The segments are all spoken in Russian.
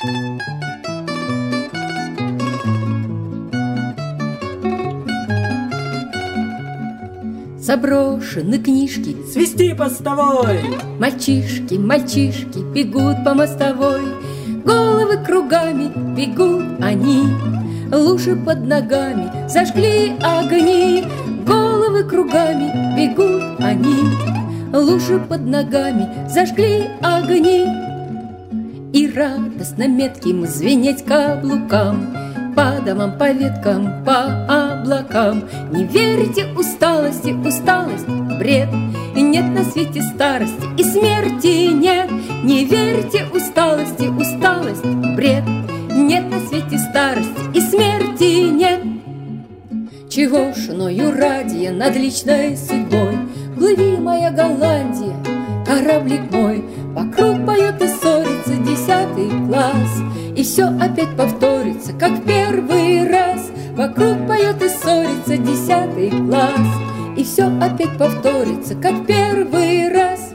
Заброшены книжки, свисти постовой. Мальчишки, мальчишки бегут по мостовой, головы кругами бегут они, лужи под ногами зажгли огни. Головы кругами бегут они, лужи под ногами зажгли огни. И радостно метким звенеть каблукам по домам, по веткам, по облакам. Не верите усталости, усталость — бред, и нет на свете старости, и смерти нет. Не верите усталости, усталость — бред, нет на свете старости, и смерти нет. Чего ж ною ради над личной судьбой? Плыви, моя Голландия, кораблик мой, вокруг поет и ссорится 10 класс, и все опять повторится, как в первый раз. Вокруг поет и ссорится 10 класс, и все опять повторится, как в первый раз.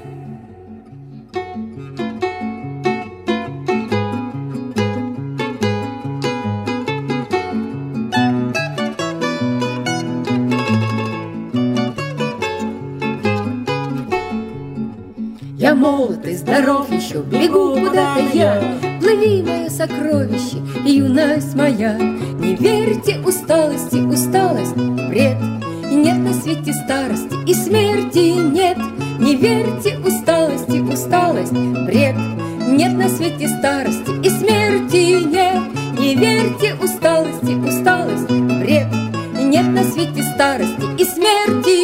Я молод и здоров еще, бегу куда-то я. Плыви, мое сокровище, юность моя. Не верьте усталости, усталость — бред, нет на свете старости, и смерти нет. Не верьте усталости, усталость — бред, нет на свете старости, и смерти нет. Не верьте усталости, усталость — бред, нет на свете старости, и смерти